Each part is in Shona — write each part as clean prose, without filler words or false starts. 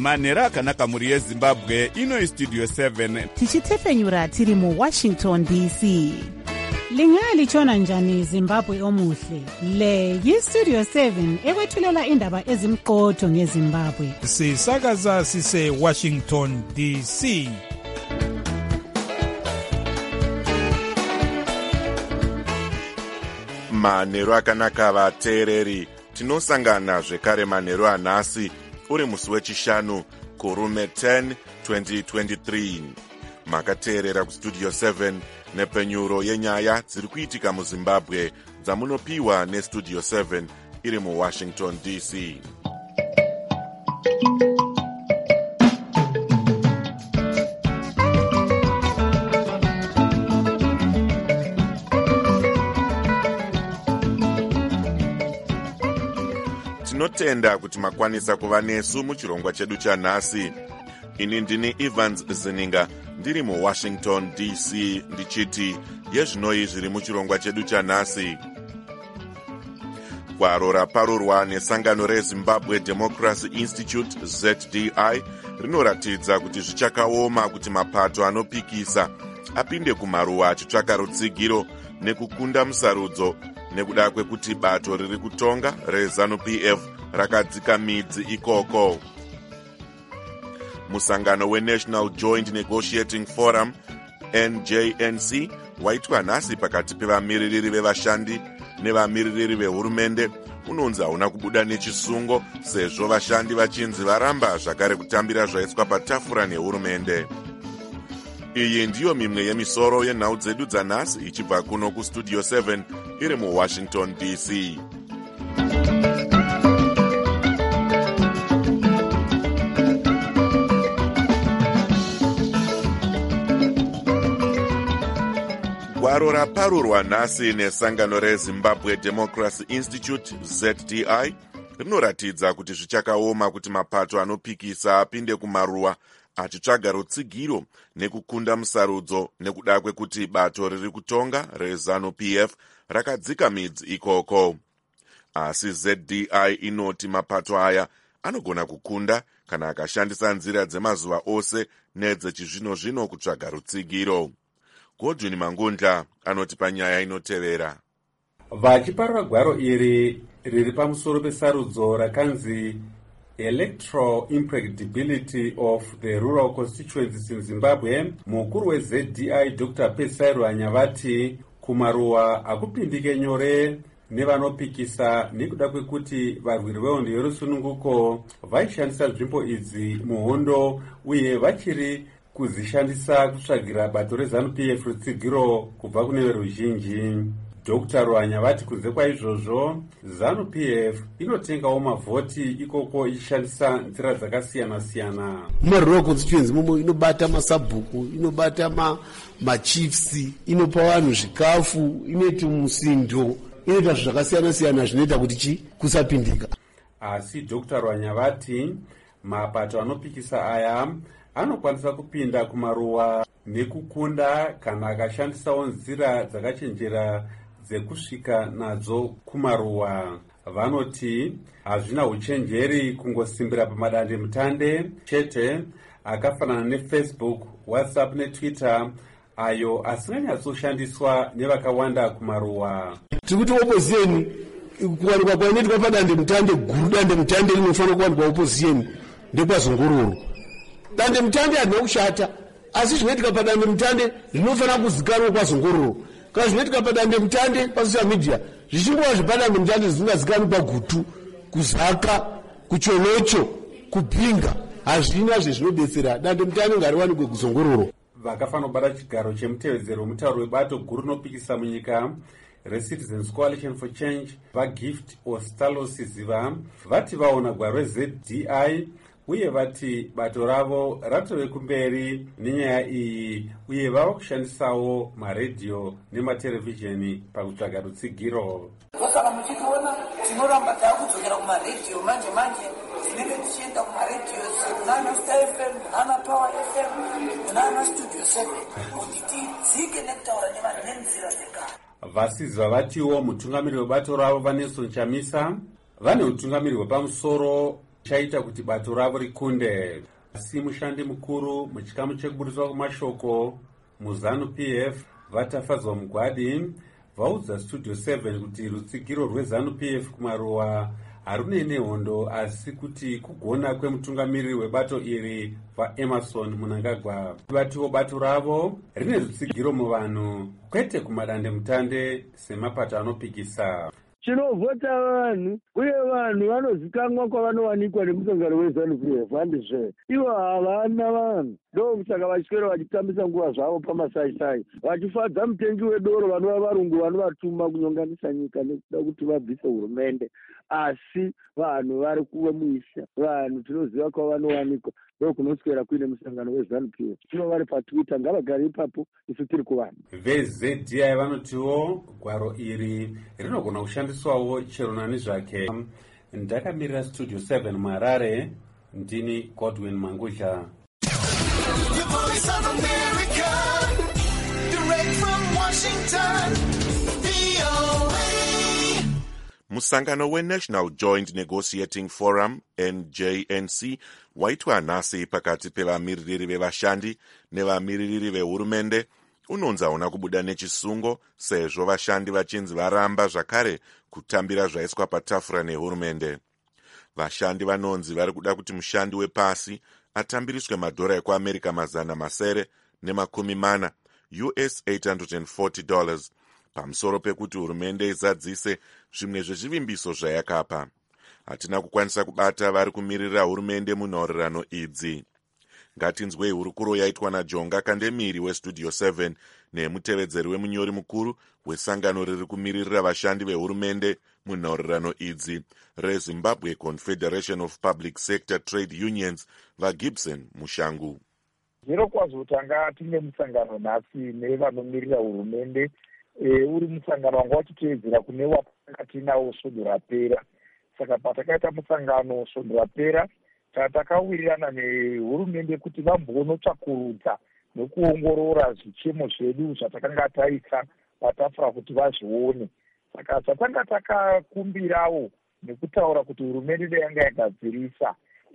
manhero akanaka mhuri yezimbabwe. Ino Studio 7 tichitefenyura tiri muWashington DC. Lingalichona njani Zimbabwe omuhle? Le yiStudio 7 ekwethulela indaba ezimqotho ngeZimbabwe. Sisakaza sise Washington DC. Manhero akanaka vateereri, tinosangana zvekare manhero anhasi uri musi wechishanu kurume 10 2023. Makateerera kuStudio 7 nepenyuro yenyaya dziri kuitika muZimbabwe dzamunopiwa neStudio 7 iri muWashington DC. Tinotenda kuti makwanisa kuva nesu muchirongwa chedu chanhasi. Ini ndini Evans Zininga ndiri muWashington DC ndichiti yezvinoi zviri muchirongwa chedu chanhasi. Gwaro raparurwa nesangano reZimbabwe Democracy Institute ZDI rinoratidza kuti zvichakaoma kuti mapato anopikisa apinde kumaruwa achitsvaka rutsigiro nekukunda musarudzo nekuda kwekuti bato riri kutonga reZANU-PF rakadzika midzi ikoko. Musangano weNational Joint Negotiating Forum NJNC waitwa nhasi pakati pevamiririri vevashandi nevamiririri vehurumende unonzi hauna kubuda nechisungo sezvo vashandi vachinzi varamba zvakare kutambira zvaiswa patafura nehurumende. Iyi ndiyo mimwe yemisoro yenhau dzedu dzanhasi ichibva kuno kuStudio 7 iri muWashington DC. Gwaro raparurwa nhasi nesangano reZimbabwe Democracy Institute ZDI rinoratidza kuti zvichakaoma kuti mapato anopikisa apinde kumaruwa achitsvaga rutsigiro nekukunda musarudzo nekuda kwekuti bato riri kutonga reZANU-PF rakadzika midzi ikoko. Asi ZDI inoti mapato aya anogona kukunda kana akashandisa nzira dzemazuva ose nedzechizvino-zvino kutsvaga rutsigiro. Godwin Mangunda anoti panyaya inotevera. Vachiparura gwaro iri riri pamusoro pesarudzo rakanzi Electoral Impracticability of the Rural Constituencies in Zimbabwe, mukuru weZDI Dr. Pesai Rwanyavati kumaruwa akupindike nyore nevanopikisa nekuda kwekuti varwiri vehondo yerusununguko vaishandisa nzvimbo idzi muhondo uye vachiri kuzishandisa kutsvagira bato reZANU-PF rutsigiro kubva kune veruzhinji. Dr. Rwanyavati kunze kwaizvozvo ZANU-PF inotengawo mavhoti ikoko ichishandisa nzira dzakasiyana-siyana. Murural constituency momo inobata masabhuku, inobata machiefs, inopa vanhu zvikafu, inoita musindo, inoita zvakasiyana-siyana zvinoita kuti kusapindika. Asi Dr. Rwanyavati mapato anopikisa aya anokwanisa kupinda kumaruwa nekukunda kana akashandisawo nzira dzakachenjera dzekusvika nadzo kumaruwa. Vanoti hazvina uchenjeri kungosimbira pamadande mutande chete akafanana neFacebook, WhatsApp neTwitter ayo asinganyatsoshandiswa nevakawanda kumaruwa. Tikuti opposition kuwanikwa kwainoitwa padande mutande guru, dande mutande rinofanira kuwanikwa opposition ndekwazongororo. Dande mutande hadina kushata, asi zvinoitika padande mutande zvinofanira kuzikanwa kwazongororo. Kana zvinoitika padande mutande pasocial media zvichingova zvepadande mutande zvisingazikanwi pagutu, kuzaka, kuchonocho, kupinga, hazvina zvezvinodetsera. Dande mutande ngariwanikwe kuzongororo. Vakafanira kubata chigaro chemutevedzero wemutauro webato guru rinopikisa munyika reCitizens Coalition for Change vaGift Ostalos Ziva vati vaona gwaro reZDI uye vati bato ravo ratove kumberi nenyaya iyi uye vava kushandisawo maredhiyo nematerevhizheni pakutsvaga rutsigiro. Kana muchiona tinoramba takudzokera kumaredhiyo manje tinenge tichienda kumaredhiyo kunana Star FM, kunana Power FM, kunana Studio 7 kuti tidzike nekutaura nevanhu nenzira dzekare. Vasizi vatiwo mutungamiriri webato ravo vaNelson Chamisa vane utungamiriri hwepamusoro chaita kuti bato ravo rikunde. Asi mushandi mukuru muchikamu chekubudiswa kwemashoko muZANU-PF Vatafadzwa Mugwadi vaudza Studio 7 kuti rutsigiro rweZANU-PF kumaruwa harune nehondo, asi kuti kugona kwemutungamiriri webato iri vaEmerson Mnangagwa. Vatiwo bato ravo rine rutsigiro muvanhu, kwete kumadandemutande semapato anopikisa. Tinovhota vanhu uye vanhu vanozikanwa kwavanowanikwa nemusangano weZANU-PF. handizve ivo havana vanhu, ndosaka vachipera vachitambisa nguva zvavo pamasaisai, vachifadza mutengi wedoro vanova varungu vanovatuma kunyonganisa nyika nekuda kuti vabvise hurumende. Asi vanhu vari kuva muisha, vanhu tinoziva kwavanowanikwa, ndokunoswera kuine musangano weZANU-PF. tino vari paTwitter, ngavagare ipapo, isu tiri kuvanhu. VZDI vanotiwo gwaro iri rinogona kushandiswawo chero nani zvake. Ndakamirira Studio 7 muHarare, ndini Godwin Mangudla. Musangano weNational Joint Negotiating Forum NJNC waitwa nhasi pakati pevamiririri vevashandi nevamiririri vehurumende unonzi hauna kubuda nechisungo sezvo vashandi vachinzi varamba zvakare kutambira zvaiswa patafura nehurumende. Vashandi vanonzi vari kuda kuti mushandi wepasi atambiriswe madhora ekuAmerica $940 US $840 pamusoro pekuti hurumende izadzise zvimwe zvezvivimbiso zvayakapa. Hatina kukwanisa kubata vari kumirira hurumende munhaurirano idzi. Ngatinzwei hurukuro yaitwa naJonga Kandemiri weStudio 7 nemutevedzeri wemunyori mukuru wesangano riri kumiririra vashandi vehurumende munhaurirano idzi reZimbabwe Confederation of Public Sector Trade Unions vaGibson Mushangu. Zviro kwazvo tanga tine musangano nhasi nevanomirira hurumende, uri musangano wanga wachiteedzera kune watanga tinawo svondo rapera. Saka patakaita musangano svondo rapera, takawirirana nehurumende kuti vambonotsvakurudza nekuongorora zvichemo zvedu zvatakanga taisa patafura kuti vazvione. Saka zvatanga takakumbirawo nekutaura kuti hurumende yanga yagadzirisa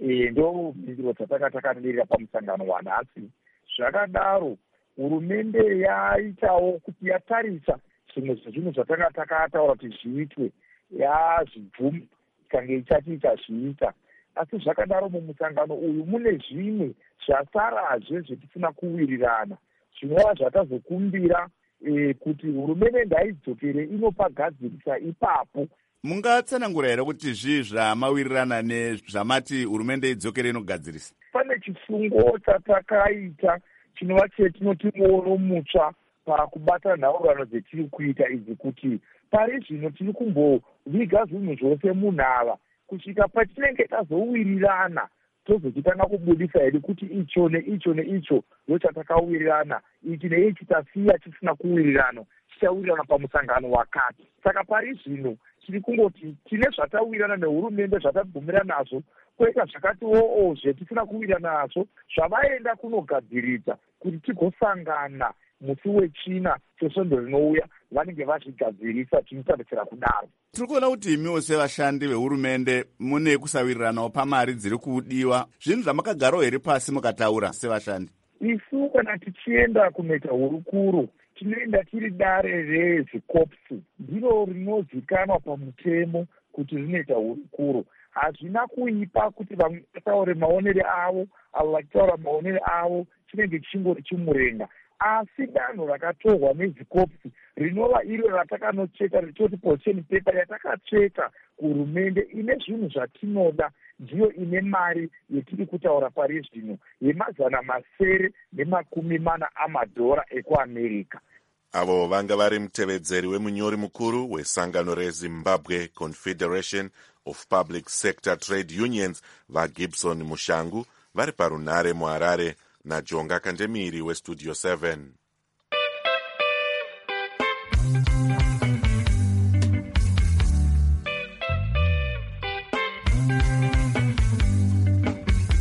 ndo mhinduro dzatanga takamirira pamusangano wanhasi. Zvakadaro hurumende yaitawo kuti yatarisa zvimwe zvezvinhu zvatanga takataura kuti zviitwe, yazvibvuma ikange ichatiita zviita. Asi zvakadaro mumusangano uyu mune zvimwe zvasarazve zvetisina kuwirirana, zvinova zvatazokumbira kuti hurumende ngaidzokere inopagadzirisa ipapo. Mungatsanangura here kuti zvii zvamawirirana nezvamati hurumende idzokere inogadzirisa? Pane chisungo chatakaita chinova chetinoti muono mutsva pakubata nhaurano dzetiri kuita idzi, kuti pari zvino tiri kumboviga zvinhu zvose munhava kusvika patinenge tazowirirana tozochitanga kubudisa here kuti icho neicho neicho ndochatakawirirana, ichi neichi tasiya chisina kuwirirana, chichawirirana pamusangano wakati. Saka pari zvino tiri kungoti tine zvatawirirana nehurumende zvatabvumira nazvo, kwoita zvakatiwo zvetisina kuwirirana nazvo zvavaenda kunogadziridza kuti tigosangana musi wechina chesvondo rinouya vanenge vazvigadzirisa, tinotarisira kudaro. Tiri kuona kuti imiwo sevashandi vehurumende mune kusawiriranawo pamari dziri kudiwa. Zvinhu zvamakagarawo here pasi mukataura sevashandi? Isu kana tichienda kunoita hurukuro tinoenda tiri dare rezvikopsi, ndiro rinozikanwa pamutemo kuti rinoita hurukuro. Hazvina kuipa kuti vamwe vataure maonere avo, avo vachitaura maonere avo, chinenge chingori chimurenga. Asi danho rakatorwa nezvikopsi rinova iro ratakanocheka richoti position paper yatakatsveta kuhurumende ine zvinhu zvatinoda, ndiyo ine mari yetiri kutaura pari zvino $940 ekuAmerica. Avo vanga vari mutevedzeri wemunyori mukuru wesangano reZimbabwe Confederation of Public Sector Trade Unions vaGibson Mushangu vari parunhare muHarare naJonga Kandemiri weStudio 7.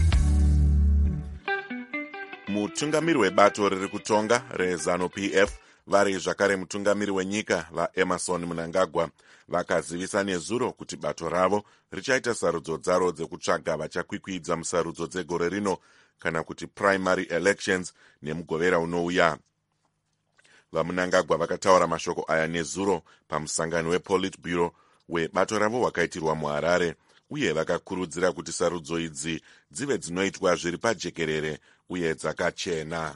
Mutungamiri webato riri kutonga reZANU-PF Vari zvakare mutungamiri wenyika vaEmerson Mnangagwa vakazivisa nezuro kuti bato ravo richaita sarudzo dzaro dzekutsvaga vachakwikwidza musarudzo dzegore rino kana kuti primary elections nemugovera unouya. VaMnangagwa vakataura mashoko aya nezuro pamusangano wePolitburo webato ravo wakaitirwa muHarare, uye vakakurudzira kuti sarudzo idzi dzive dzinoitwa zviri pajekerere uye dzakachena.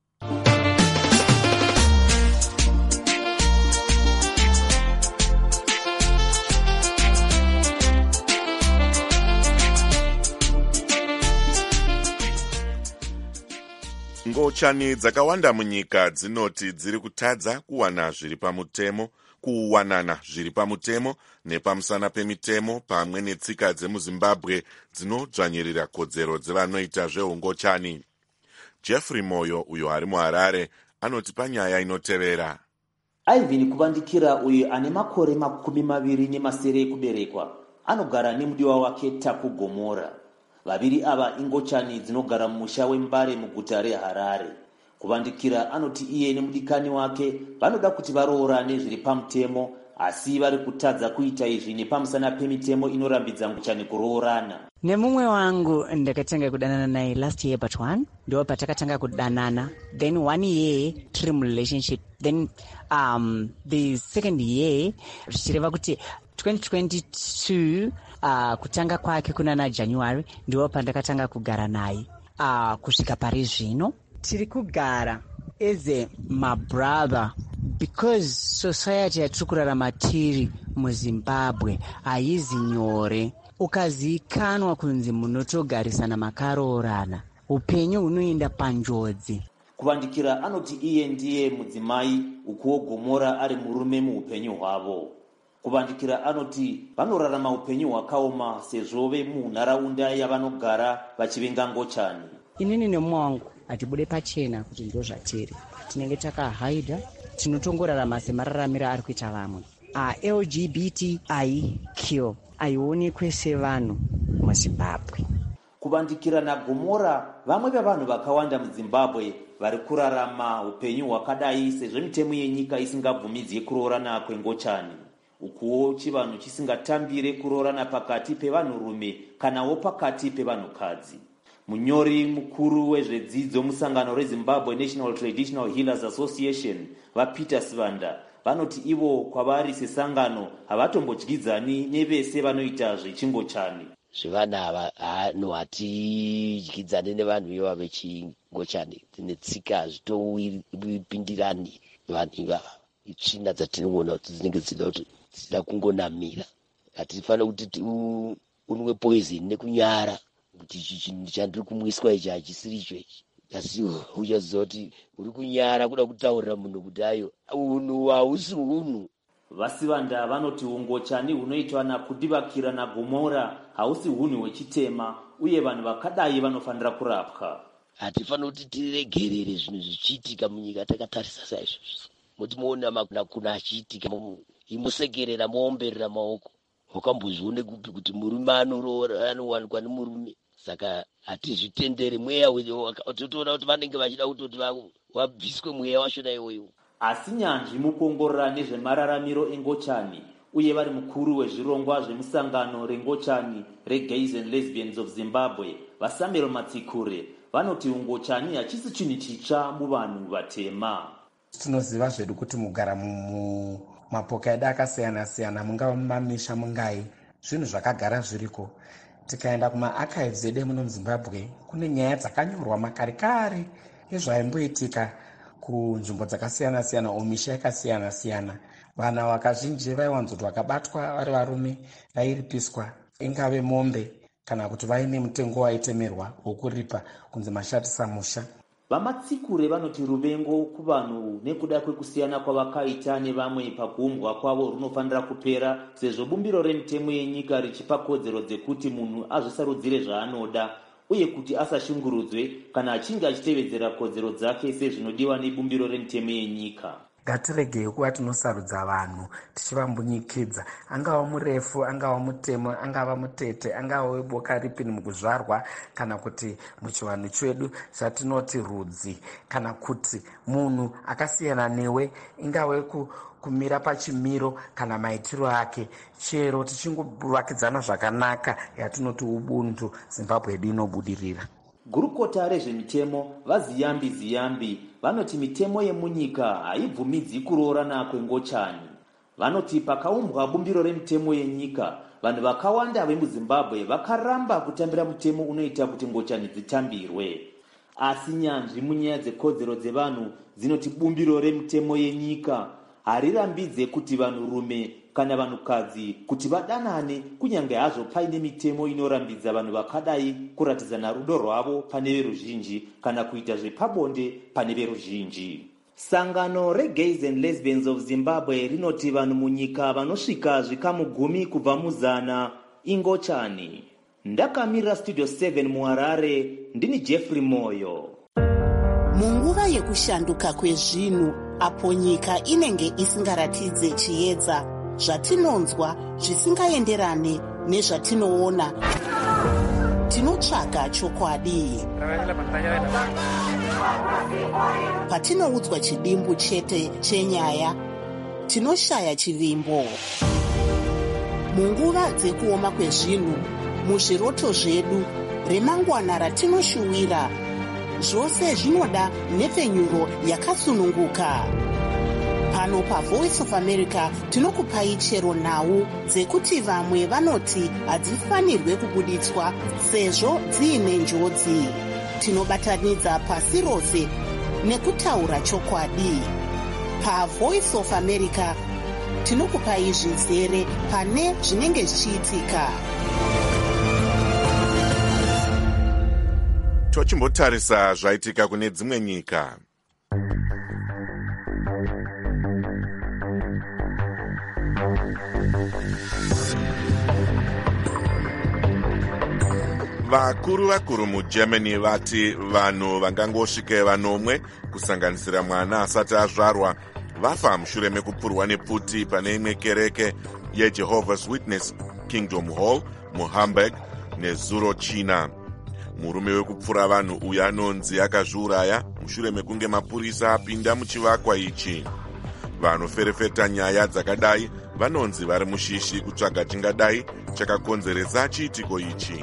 Ngochani dzakawanda munyika dzinoti dziri kutadza kuwanana zviri pamutemo nepamusana pemitemo pamwe netsika dzemuZimbabwe dzinodzvanyirira kodzero dzevanoita zveungochani. Jeffrey Moyo, uyo ari muHarare, anoti panyaya inotevera. Ivan Kubandikira, uyo ane makore 27 ekuberekwa, anogara nemudiwa wake Taku Gomora. Vaviri ava ingochani dzinogara mumusha wembare muguta reHarare. Kubandikira anoti iye nemudikani wake vanoda kuti varoorane zviri pamutemo, asi vari kutadza kuita izvi nepamusana pemitemo inorambidza ngochani kuroorana. Nemumwe wangu ndakatanga kudanana naye last year but 1 ndo patakatanga kudanana, then 1 year tiri relationship, then the second year zvichireva kuti 2022 kutanga kwake kuna na January ndiwo pandakatanga kugara naye. Kusvika pari zvino tiri kugara as my brother because society yatiri kurarama tiri muZimbabwe haizi nyore. Ukazikanwa kunzi munotogarisana makaroorana, upenyu hunoenda panjodzi. Kubandikira anoti iye ndiye mudzimai, ukuwo Gomora ari murume muupenyu hwavo. Kubandikira anoti vanorarama upenyu hwakaoma sezvo vemunharaunda yavanogara vachivenga ngochani. Inini nemumwe wangu hatibude pachena kuti ndo zvatiri. Tinenge takahaidha, tinotongorarama semararamiro ari kuita vamwe. LGBTIQ aionekwe sevanhu muZimbabwe. Kubandikira naGomora, vamwe vevanhu vakawanda muZimbabwe vari kurarama upenyu hwakadai sezvo mitemo yenyika isingabvumidzi kuroorana kwengochani. Ukuwo chivanhu chisingatambire kuroorana pakati pevanhurume kanawo pakati pevanhukadzi. Munyori mukuru wezvedzidzo musangano reZimbabwe National Traditional Healers Association, vaPeter Sivanda, vanoti ivo kwavari sesangano havatombodyidzani nevese vanoita zvechingochani. Zvevana ava hatidyidzane nevanhu ivava vechingochani, tine tsika hazvitopindirani vanhu ivava. Itsvina dzatinoona kuti dzinenge dzida kungonamira. Hatifanira kuti unwe poison nekunyara kuti chinhu chandiri kumwiswa ichi hachisiri icho ichi. Asi uchaziva kuti uri kunyara kuda kutaurira munhu kuti ayo unhu hausi unhu. Vasivanda vanoti ungochani hunoitwa naKubandikira naGomora hausi hunhu hwechitema, uye vanhu vakadai vanofanira kurapwa. Hatifanira kuti tiregerere zvinhu zvichiitika munyika takatarisa saizvozvo. Mutimoona makuna achiitika imusekerera moomberera maoko. Wakambozvione kupi kuti murume anowanikwa nemurume? Saka hatizvitendere mweya totoona kuti vanenge vachida kutoti wabviswe mweya wachona iwoyo. Asi nyanzvi mukuongorora nezvemararamiro engochani uye vari mukuru wezvirongwa zvemusangano rengochani reGays and Lesbians of Zimbabwe, vaSamuel Matsikure, vanoti ungochani hachisi chinhu chitsva muvanhu vatema. Tinoziva zvedu kuti mugara mumapoka edu akasiyana-siyana, mungava mumamisha mungai, zvinhu zvakagara zviriko. Tikaenda kumaarchives edu muno muZimbabwe, kune nyaya dzakanyorwa makare ezvaimboitika kunzvimbo dzakasiyana-siyana, omisha yakasiyana-siyana. Vana vakazhinji vaiwanzoti vakabatwa vari varume vairipiswa, ingave mombe kana kuti vaine mutengo waitemerwa wokuripa kunzi mashatisa musha. VaMatsikure vanoti ruvengo kuvanhu nekuda kwekusiyana kwavakaita nevamwe pakuumbwa kwavo runofanira kupera, sezvo bumbiro remitemo yenyika richipa kodzero dzekuti munhu azvisarudzire zvaanoda uye kuti asashungurudzwe kana achinge achitevedzera kodzero dzake sezvinodiwa nebumbiro remitemo yenyika. ngatiregei kuva tinosarudza vanhu tichivambunyikidza, angava murefu, angava mutemo, angava mutete, angava weboka ripi mukuzvarwa, kana kuti muchivanhu chedu zvatinoti rudzi, kana kuti munhu akasiyana newe, ingave kumira pachimiro kana maitiro ake. Chero tichingovakidzana zvakanaka yatinoti ubuntu, Zimbabwe yedu inobudirira. Gurukota rezvemitemo vaziyambi vanoti mitemo yemunyika haibvumidzi kuroorana kwengochani. Vanoti pakaumbwa bumbiro remitemo yenyika, vanhu vakawanda vemuZimbabwe vakaramba kutambira mutemo unoita kuti ngochani dzitambirwe. Asi nyanzvi munyaya dzekodzero dzevanhu dzinoti bumbiro remitemo yenyika harirambidze kuti vanhurume kana vanhukadzi kuti vadanane, kunyange hazvo paine mitemo inorambidza vanhu vakadai kuratidzana rudo rwavo pane veruzhinji kana kuita zvepabonde pane veruzhinji. Sangano reGays and Lesbians of Zimbabwe rinoti vanhu munyika vanosvika zvikamu 10 kubva muzana ingochani. Ndakamirira Studio 7 muHarare, ndini Jeffrey Moyo. Munguva yekushanduka kwezvinhu, apo nyika inenge isingaratidze chiedza, zvatinonzwa zvisingaenderane nezvatinoona, tinotsvaga chokwadi. Patinoudzwa chidimbu chete chenyaya, tinoshaya chivimbo. Munguva dzekuoma kwezvinhu, muzviroto zvedu, remangwana ratinoshuwira, zvose zvinoda nhepfenyuro yakasununguka. Pano paVoice of America tinokupai chero nhau dzekuti vamwe vanoti hadzifanirwe kubuditswa sezvo dziine njodzi. Tinobatanidza pasi rose nekutaura chokwadi. PaVoice of America tinokupai zvizere pane zvinenge zvichiitika. Tochimbotarisa zvaitika kune dzimwe nyika. Vakuru muGermany vati vanhu vangangosvike vanomwe kusanganisira mwana asati azvarwa vafa mushure mekupurwa nepfuti pane imwe kereke yeJehovah's Witness Kingdom Hall muHamburg nezuro China. Murume wekupfura vanhu uyu anonzi akazviuraya mushure mekunge mapurisa apinda muchivakwa ichi. Vanoferefeta nyaya dzakadai vanonzi vari mushishi kutsvaga chingadai chakakonzeresa chiitiko ichi.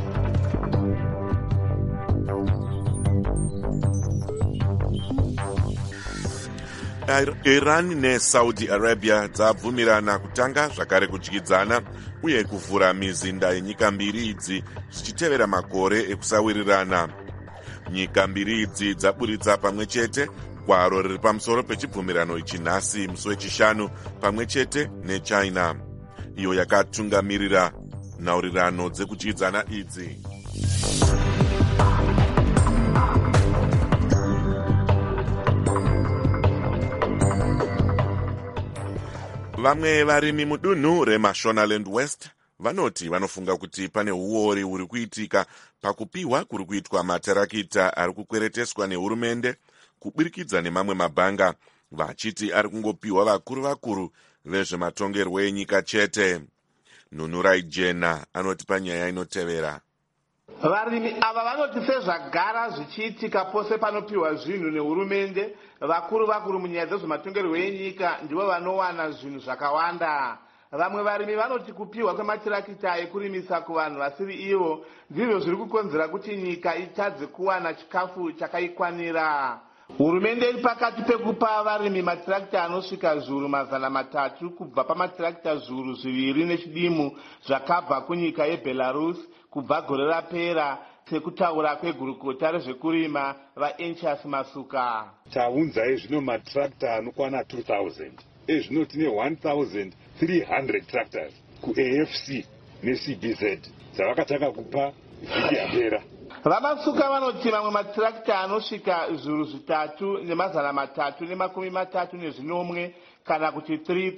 Iran neSaudi Arabia dzabvumirana kutanga zvakare kudyidzana uye kuvhura mizinda yenyika mbiri idzi zvichitevera makore ekusawirirana. Nyika mbiri idzi dzaburitsa pamwe chete gwaro riri pamusoro pechibvumirano ichi nhasi musi wechishanu pamwe chete neChina, iyo yakatungamirira nhaurirano dzekudyidzana idzi. Vamwe varimi mudunhu reMashonaland West vanoti vanofunga kuti pane uori huri kuitika pakupiwa kuri kuitwa matarakita ari kukwereteswa nehurumende kuburikidza nemamwe mabhanga, vachiti ari kungopiwa vakuru vezvematongerwo enyika chete. Nunurai Jena anoti panyaya inotevera. Varimi ava vanoti sezvagara zvichiitika pose panopiwa zvinhu nehurumende, vakuru munyaya dzezvematongerwo enyika ndivo vanowana zvinhu zvakawanda. Vamwe varimi vanoti kupiwa kwematirakita ekurimisa kuvanhu vasiri ivo ndizvo zviri kukonzera kuti nyika itadze kuwana chikafu chakaikwanira. Hurumende iri pakati pekupa varimi matirakita anosvika zviuru 300 kubva pamatirakita zviuru 2 nechidimu zvakabva kunyika yeBelarus kubva gore rapera, sekutaura kwegurukota rezvekurima vaEnchas Masuka. Taunzai zvino matirakita anokwana 2000 ezvino tine 1300 tractors kuAFC neCBZ dzavakataka kupa vhiki yapera. Vamasuka vanoti mamwe matirakita anosvika zviuru 3,337 kana kuti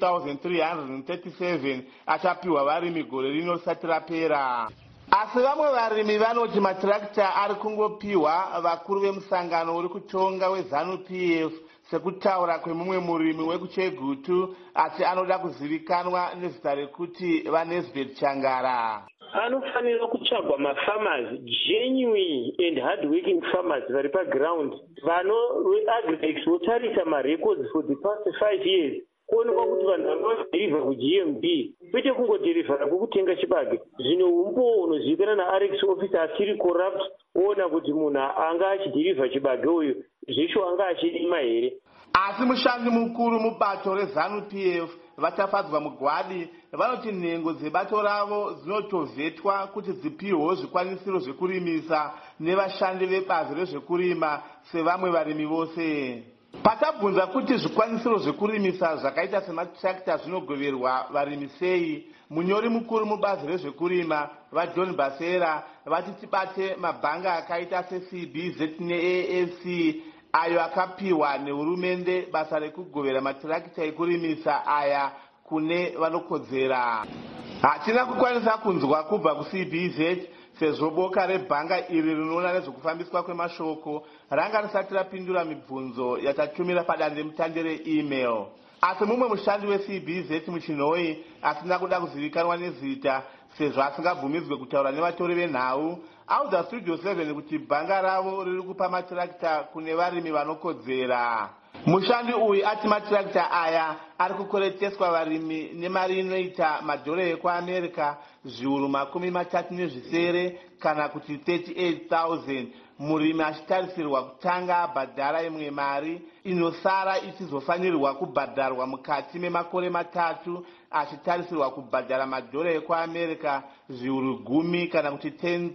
3,337 achapiwa varimi gore rino risati rapera. Asi vamwe varimi vanoti matirakita ari kungopiwa vakuru vemusangano uri kutonga weZanu PF sekutaura kwemumwe murimi wekuchegutu asi anoda kuzivikanwa nezita rekuti vanesbet changara. Anofanira kutsvagwa mafarmers, genuine and hard-working farmers vari paground, agridex votarisa marecords for the past 5 years kuonekwa kuti vanhu vanodhirivha kuGMB kwete kungodhirivhara kwekutenga chibage. Zvino umbo unozivikanwa naRx officer asiri corrupt, oona kuti munhu anga achidhirivha chibage uyu zvesho anga achirima here. Asi mushandi mukuru mubato reZANU-PF vatafadzwa mugwadi vanoti nhengo dzebato ravo dzinotovhetwa kuti dzipihwewo zvikwanisiro zvekurimisa nevashandi vebazi rezvekurima sevamwe varimi vose. Patabvunza kuti zvikwanisiro zvekurimisa zvakaita sematractor zvinogoverwa varimi sei, munyori mukuru mubazi rezvekurima vaJohn Basera vati tibate mabhanga akaita seCBZ neAFC ayo akapiwa nehurumende basa rekugovera matirakita ekurimisa aya kune vanokodzera. Hatina kukwanisa kunzwa kubva kuCBZ sezvo boka rebhanga iri rinoona nezvekufambiswa kwemashoko ranga risati rapindura mibvunzo yatatumira padandemutande reemail. Asi mumwe mushandi weCBZ muchinhoi asina kuda kuzivikanwa nezita sezvo asingabvumidzwe kutaura nevatori venhau audza Studio 7 kuti bhanga ravo riri kupa matirakita kune varimi vanokodzera. Mushandi uyu ati matirakita aya ari kukoreteswa varimi nemari inoita madhora ekuAmerica zviuru 37 kana kuti 38,000, murimi achitarisirwa kutanga abhadhara imwe mari inosara ichizofanirwa kubhadharwa mukati memakore 3 achitarisirwa kubhadhara madhora ekuAmerica zviuru 10 kana kuti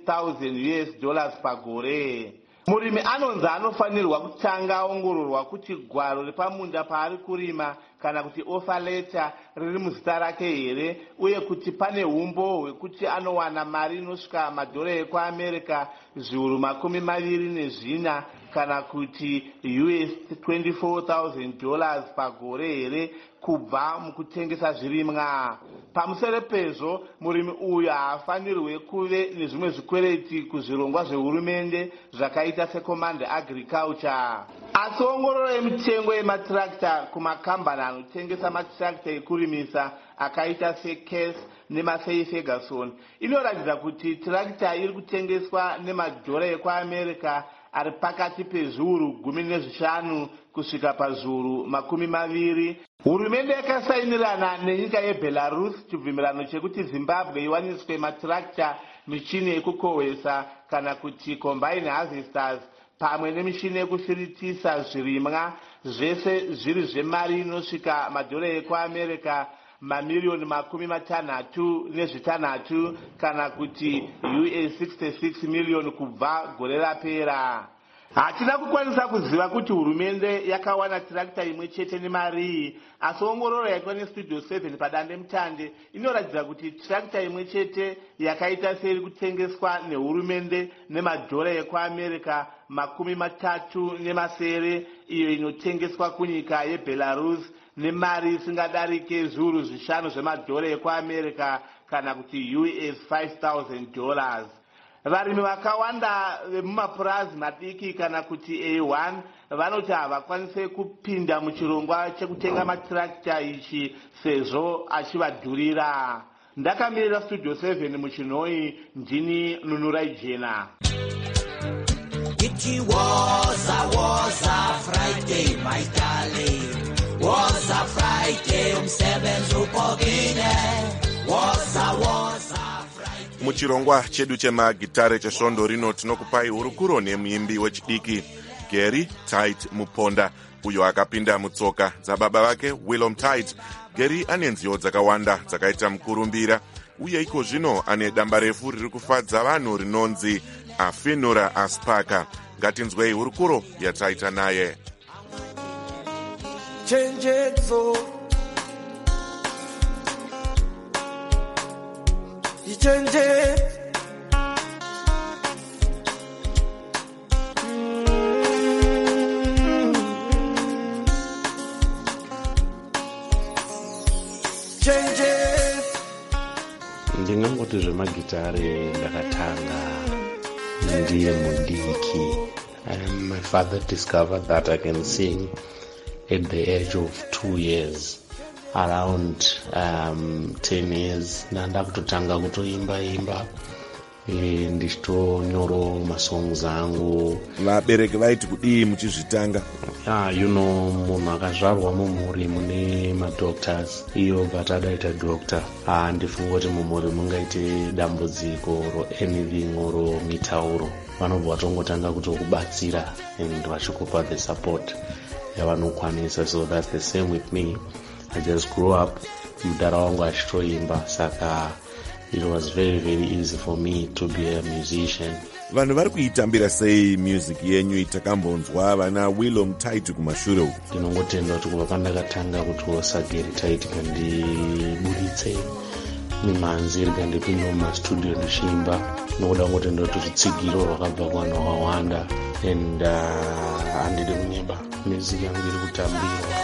$10,000 pagore. Murimi anonzi anofanirwa kutanga aongororwa kuti gwaro repamunda paari kurima kana kuti offer letter riri muzita rake here, uye kuti pane umbo hwekuti anowana mari inosvika madhora ekuAmerica zviuru 24 kana kuti $24,000 pagore here kubva mukutengesa zvirimwa. Pamusoro pezvo murimi uyu haafanirwe kuve nezvimwe zvikwereti kuzvirongwa zvehurumende zvakaita seCommand Agriculture. Asi ongororo yemitengo yematractor kumakambani anotengesa matractor ekurimisa akaita seCase neMassey Ferguson inoratidza kuti tractor iri kutengeswa nemadhora ekuAmerica ari pakati pezviuru 15 kusvika pazviuru 20. Hurumende yakasainirana nenyika yeBelarus chibvumirano chekuti Zimbabwe iwaniswe matractor, michini yekukohwesa kana kuti combine harvesters pamwe nemishini yekufiritisa zvirimwa, zvese zviri zvemari inosvika madhora ekuAmerica mamiliyoni 66 kana kuti $66 million kubva gore rapera. Hatina kukwanisa kuziva kuti hurumende yakawana tractor imwe chete nemari iyi, asi ongororo yaitwa neStudio 7 padandemutande inoratidza kuti tractor imwe chete yakaita seiri kutengeswa nehurumende nemadhora ekuAmerica 37 iyo inotengeswa kunyika yeBelarus nemari isingadarike zviuru 5 zvemadhora ekuAmerica kana kuti $5,000. Varimi vakawanda vemumapurazi madiki kana kuti A1 vanoti havakwanise kupinda muchirongwa chekutenga matractor ichi sezvo achivadhurira. Ndakamirira Studio 7 muchinhoi, ndini Nunurai Jena. It was a Friday, my darling. Was a Friday, umsebenzi upogile. Was a muchirongwa chedu chemagitare chesvondo rino tinokupai hurukuro nemuimbi wechidiki Gary Tite Muponda, uyo akapinda mutsoka dzababa vake Willom Tite. Gary ane nziyo dzakawanda dzakaita mukurumbira, uye iko zvino ane damba refu riri kufadza vanhu rinonzi Afinura Aspaka. Ngatinzwei hurukuro yataita naye. Chenjedzo Chenje ndingangoti zvemagitare ndakatanga ndiye mudiki. My father discovered that I can sing at the age of 2 years. Around 10 years ndanda kutotanga kutoimba ndichitonyoro masongs angu. Vabereki vaiti kudii muchizvitanga? Munhu akazvarwa mumhuri mune madoctors, iyo batadaita doctor. Ndifunga kuti mumhuri mungaite dambudziko ro anything oro mitauro, vanobva vatongotanga kutokubatsira and vachikupa the support yavanokwanisa. So that's the same with me. I just grew up mudara wangu achitoimba, saka it was very, very easy for me to be a musician. Vanhu vari kuitambira sei music yenyu? Takambonzwa vana Willom Tight kumashure uku. Ndinongotenda kuti kubva pandakatanga kutosa Gary Tight kandibuditse mimhanzi rikandipinda mumastudio ndichiimba, nokuda kungotenda kuti rutsigiro rwakabva kuvanhu vakawanda and handidi kunyeba music yangu iri kutambirwa.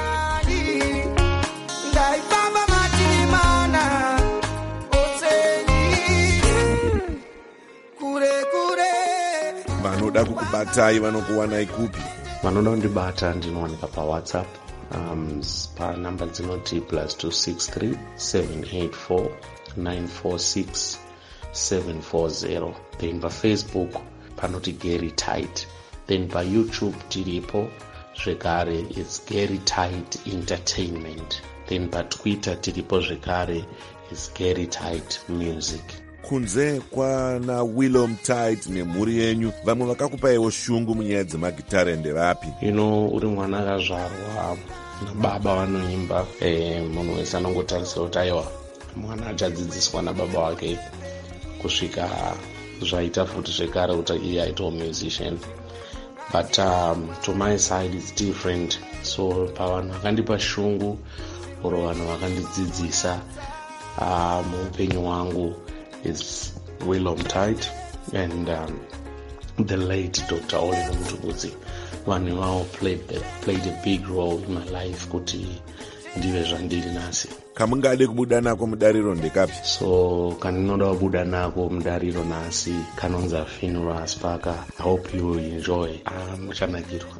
Vanoda kukubatai vanokuwanai kupi? Vanoda kundibata ndinowanika paWhatsApp panhamba dzinoti +263 784 946 740. Then paFacebook panoti Gary Tight. Then paYouTube tiripo zvekare, it's Gary Tight Entertainment. Then paTwitter tiripo zvekare, it's Gary Tight Music. Kunze kwana Willom Tight nemhuri yenyu, vamwe vakakupaiwo shungu munyaya dzemagitare ndevapi? Uri mwana akazvarwa nababa vanoimba, munhu wese anongotarisa kuti aiwa mwana achadzidziswa nababa wake kusvika zvaita futi zvekare kuti iye aitawo musician. But to my side it's different. So pavanhu vakandipa shungu oro vanhu vakandidzidzisa muupenyu hwangu, it's Willom Tight and the late Dr. Oliver Mutugudzi. Vanhu ivavo played a big role in my life kuti ndive zvandiri nhasi. Kamungade kubuda nako mudariro ndekapi? So kandinoda kubuda nako mudariro nhasi kanonzi Funeral Sparker. I hope you will enjoy. Muchanakirwa.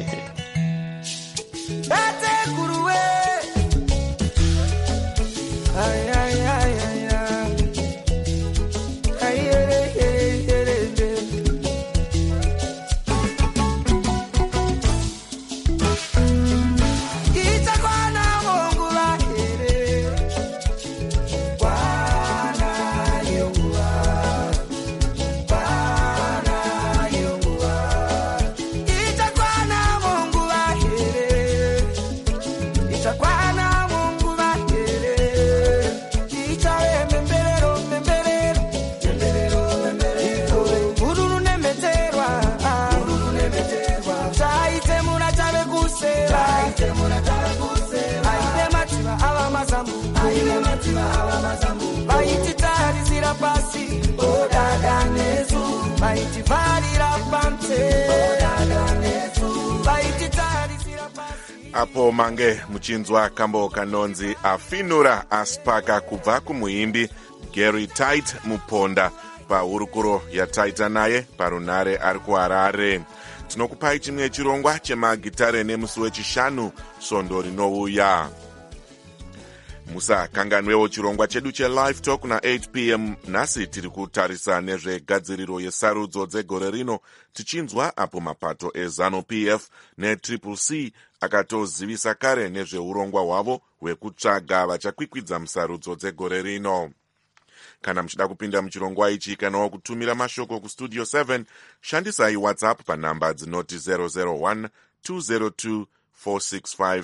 Apo mange muchinzwa kambo kanonzi Afinura Aspaka kubva kumuimbi Gary Tight muponda pahurukuro yataita naye parunare ari kuHarare. Tinokupai chimwe chirongwa chemagitare nemusi wechishanu svondo rinouya. Musakanganwewo chirongwa chedu cheLive Talk na8 p.m. Nhasi tiri kutarisa nezvegadziriro yesarudzo dzegore rino, tichinzwa apo mapato eZANU-PF neCCC akatozivisa kare nezveurongwa hwavo hwekutsvaga vachakwikwidza musarudzo dzegore rino. Kana muchida kupinda muchirongwa ichi kanawo kutumira mashoko kustudio 7, shandisai WhatsApp panhamba dzinoti 001 202 465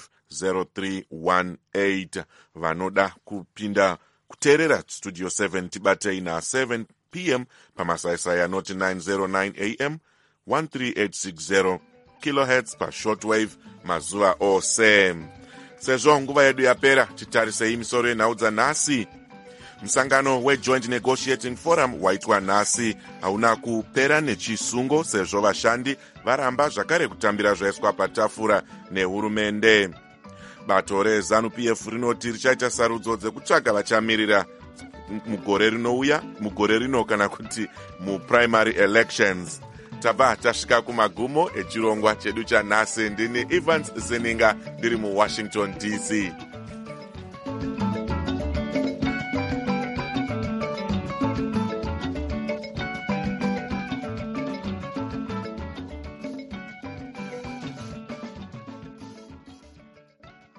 0318. Vanoda kupinda kuteerera studio 7 tibatei na7 p.m. pamasaisai anoti 909 am 13860 kilohertz pashortwave mazuva ose. Sezvo nguva yedu yapera, titarisei misoro yenhau dzanhasi. Musangano weJoint Negotiating Forum waitwa nhasi hauna kupera nechisungo sezvo vashandi varamba zvakare kutambira zvaiswa patafura nehurumende. Bato reZANU-PF rinoti richaita sarudzo dzekutsvaga vachamirira mugore rino kana kuti muprimary elections. tabva tasvika kumagumo echirongwa chedu chanhasi. Ndini Evans Zeninga ndiri muWashington DC.